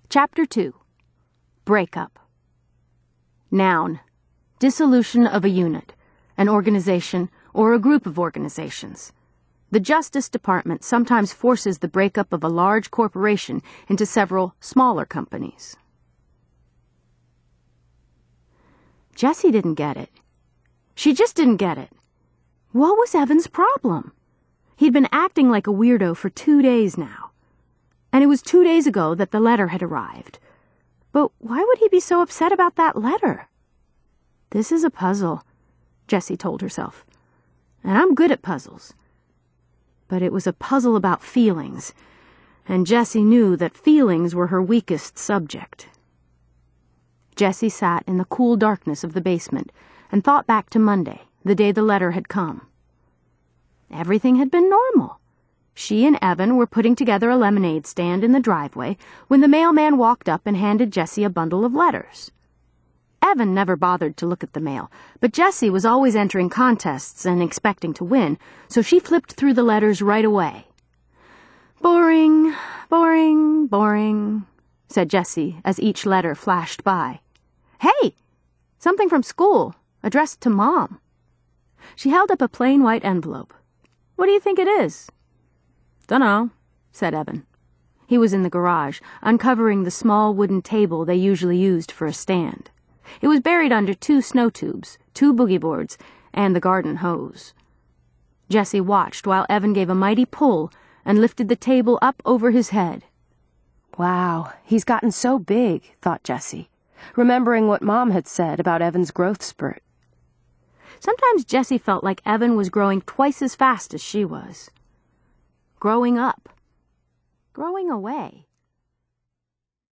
Chapter 2. Breakup. Noun. Dissolution of a unit, an organization, or a group of organizations. The Justice Department sometimes forces the breakup of a large corporation into several smaller companies. Jessie didn't get it. She just didn't get it. What was Evan's problem? He'd been acting like a weirdo for 2 days now. And it was 2 days ago that the letter had arrived. But why would he be so upset about that letter? This is a puzzle, Jessie told herself. And I'm good at puzzles. But it was a puzzle about feelings, and Jessie knew that feelings were her weakest subject. Jessie sat in the cool darkness of the basement and thought back to Monday, the day the letter had come. Everything had been normal. She and Evan were putting together a lemonade stand in the driveway when the mailman walked up and handed Jessie a bundle of letters. Evan never bothered to look at the mail, but Jessie was always entering contests and expecting to win, so she flipped through the letters right away. "Boring, boring, boring," said Jessie as each letter flashed by. "Hey! Something from school, addressed to Mom." She held up a plain white envelope. "What do you think it is?" "Dunno," said Evan. He was in the garage, uncovering the small wooden table they usually used for a stand. It was buried under 2 snow tubes, 2 boogie boards, and the garden hose. Jessie watched while Evan gave a mighty pull and lifted the table up over his head. Wow, he's gotten so big, thought Jessie, remembering what Mom had said about Evan's growth spurt. Sometimes Jessie felt like Evan was growing twice as fast as she was. Growing up. Growing away.